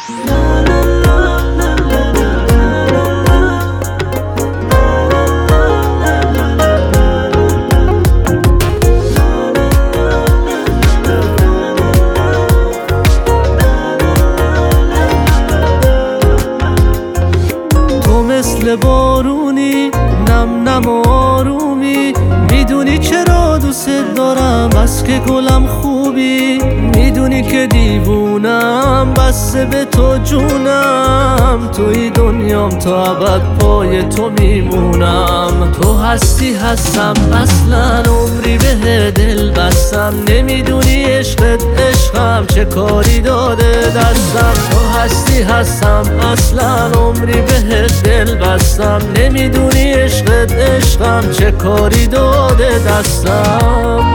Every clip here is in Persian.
مثل بارونی نم نم و آرومی، میدونی چرا دوست دارم بس که گلم خوبی، میدونی که دیوونم بسته به تو جونم، توی دنیام تا ابد پای تو میمونم. تو هستی هستم اصلا عمری به دل بستم، نمیدونی عشقت عشقم چه کاری داده دستم. تو هستی هستم اصلا عمری به دل بستم، نمیدونی عشقت عشقم چه کاری داده دستم.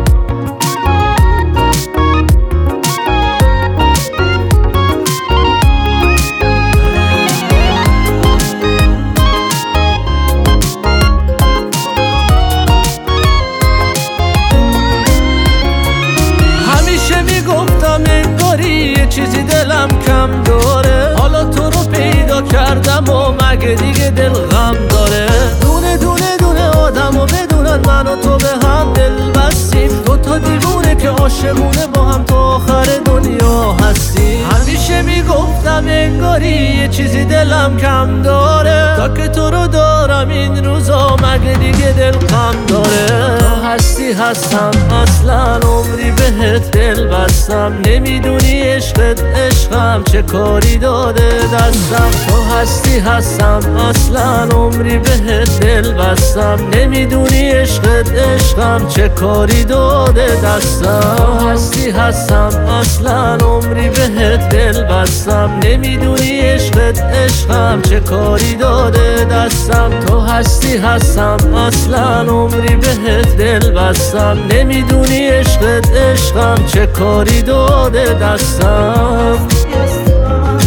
همیشه میگفتم انگاری یه چیزی دلم کم داره، حالا تو رو پیدا کردم و مگه دیگه دل غم داره. دونه دونه دونه آدم و بدونن من و تو به هم دل بستیم، دوتا دیوونه که عاشقونه با هم تا آخر دنیا هستیم. همیشه میگفتم انگاری یه چیزی دلم کم داره، تا که تو رو دارم این روزا مگه دیگه دل غم داره. تو هستی هستم اصلا عمری بهت دل بستم، نمیدونی عشقت عشقم چه کاری داده دستم. تو هستی هستم اصلا عمری بهت دل بستم، نمیدونی عشقت عشقم چه کاری داده دستم. تو هستی هستم اصلا عمری بهت دل بستم، نمیدونی عشقت عشقم چه کاری داده دستم. تو هستی هستم اصلا عمری بهت دل بستم، نمیدونی عشقت عشقم چه کاری داده دستم.